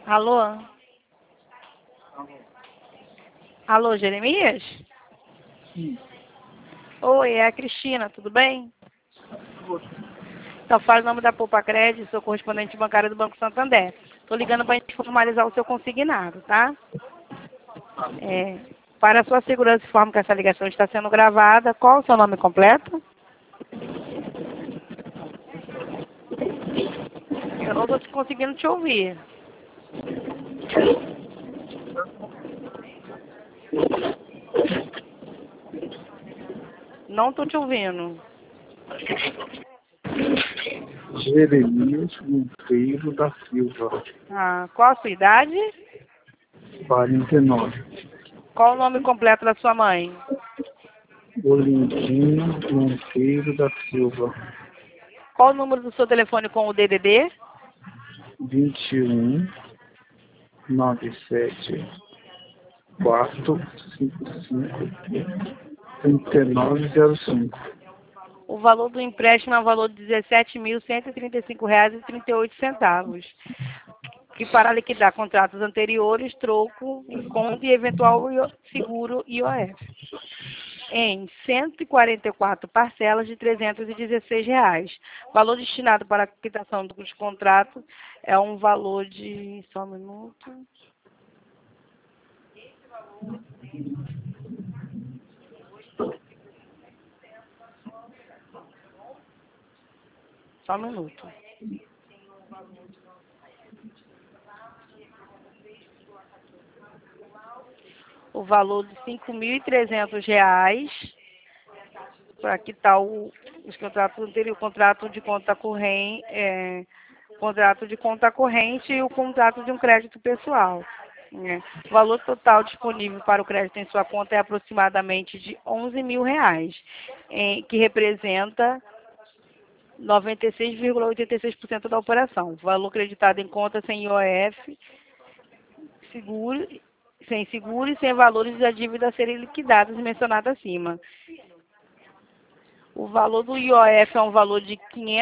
Alô? Alô, Jeremias? Sim. Oi, é a Cristina, tudo bem? Então, fala o nome da Poupa Crédito, sou correspondente bancário do Banco Santander. Estou ligando para a gente formalizar o seu consignado, tá? Para a sua segurança, informo que essa ligação está sendo gravada. Qual o seu nome completo? Eu não estou conseguindo te ouvir. Não estou te ouvindo. Jeremias Monteiro da Silva, Ah, qual a sua idade? 49. Qual o nome completo da sua mãe? Olindina Monteiro da Silva, Qual o número do seu telefone com o DDD? 21 97 455 3905. O valor do empréstimo é o valor de R$ 17.135,38, que para liquidar contratos anteriores, troco, encontro e eventual seguro IOF, em 144 parcelas de R$ 316. Valor destinado para a quitação dos contratos é um valor de... Só um minuto. Só um minuto. O valor de R$ 5.300 para quitar os contratos anteriores, o contrato de conta corrente, contrato de conta corrente e o contrato de um crédito pessoal. O valor total disponível para o crédito em sua conta é aproximadamente de R$ 11.000, que representa 96,86% da operação. O valor creditado em conta sem IOF, seguro, sem seguro e sem valores da dívida a serem liquidados mencionado acima. O valor do IOF é um valor de R$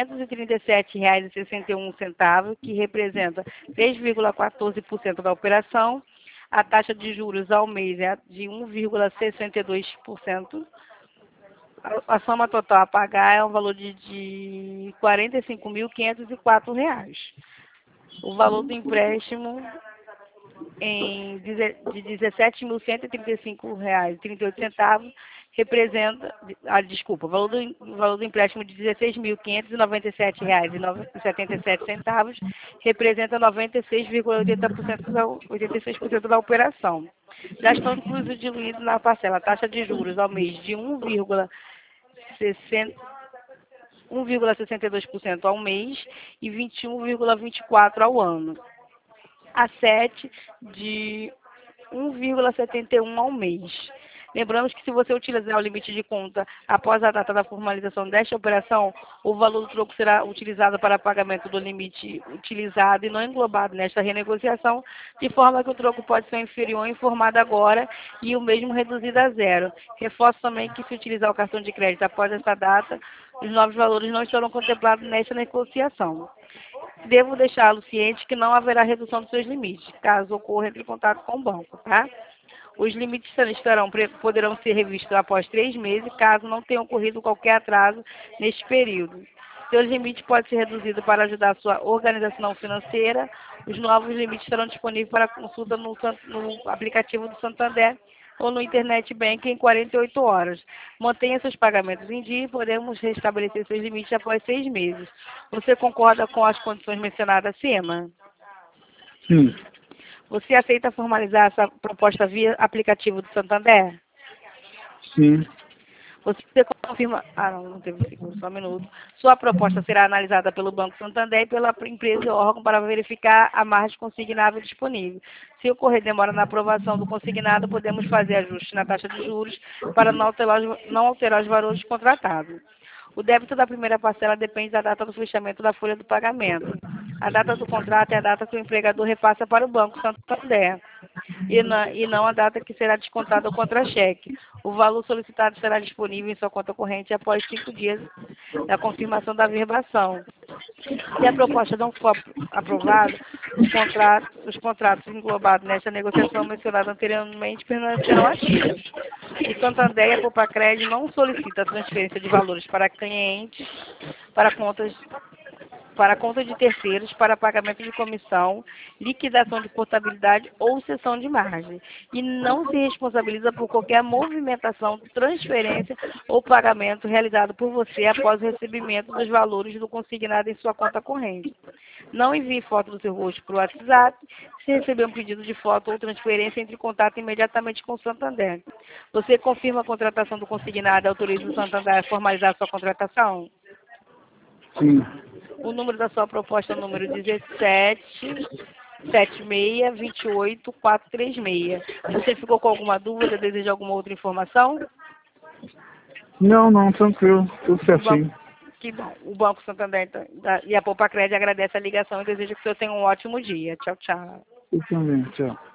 537,61, que representa 3,14% da operação. A taxa de juros ao mês é de 1,62%. A soma total a pagar é um valor de R$ 45.504. O valor do empréstimo de R$ 17.135,38 representa, o valor do empréstimo de R$ 16.597,77 representa 96,86% da operação. Já estão incluídos diluídos na parcela a taxa de juros ao mês de 1,62% ao mês e 21,24% ao ano. A 7 de 1,71 ao mês. Lembramos que se você utilizar o limite de conta após a data da formalização desta operação, o valor do troco será utilizado para pagamento do limite utilizado e não englobado nesta renegociação, de forma que o troco pode ser inferior ou informado agora e o mesmo reduzido a zero. Reforço também que se utilizar o cartão de crédito após essa data, os novos valores não estarão contemplados nesta negociação. Devo deixá-lo ciente que não haverá redução dos seus limites, caso ocorra entre em contato com o banco, tá? Os limites poderão ser revistos após 3 meses, caso não tenha ocorrido qualquer atraso neste período. Seus limites podem ser reduzidos para ajudar a sua organização financeira. Os novos limites estarão disponíveis para consulta no aplicativo do Santander ou no Internet Banking em 48 horas. Mantenha seus pagamentos em dia e podemos restabelecer seus limites após 6 meses. Você concorda com as condições mencionadas acima? Sim. Você aceita formalizar essa proposta via aplicativo do Santander? Sim. Você confirma... não teve seguro, só um minuto. Sua proposta será analisada pelo Banco Santander e pela empresa e órgão para verificar a margem consignável disponível. Se ocorrer demora na aprovação do consignado, podemos fazer ajuste na taxa de juros para não alterar os valores contratados. O débito da primeira parcela depende da data do fechamento da folha do pagamento. A data do contrato é a data que o empregador repassa para o Banco Santander e não a data que será descontada o contra-cheque. O valor solicitado será disponível em sua conta corrente após 5 dias da confirmação da verbação. Se a proposta não for aprovada, os contratos englobados nesta negociação mencionada anteriormente permanecerão ativos. O Santander e a Poupa-Cred não solicita a transferência de valores para clientes, para conta de terceiros, para pagamento de comissão, liquidação de portabilidade ou cessão de margem, e não se responsabiliza por qualquer movimentação, transferência ou pagamento realizado por você após o recebimento dos valores do consignado em sua conta corrente. Não envie foto do seu rosto para o WhatsApp. Se receber um pedido de foto ou transferência, entre em contato imediatamente com o Santander. Você confirma a contratação do consignado e autoriza o Santander a formalizar sua contratação? Sim. O número da sua proposta é o número 1776288436. Você ficou com alguma dúvida? Deseja alguma outra informação? Não, tranquilo. Tudo certinho. Que bom. O Banco Santander e a Poupa-Cred agradece a ligação e deseja que o senhor tenha um ótimo dia. Tchau, tchau. Eu também, tchau.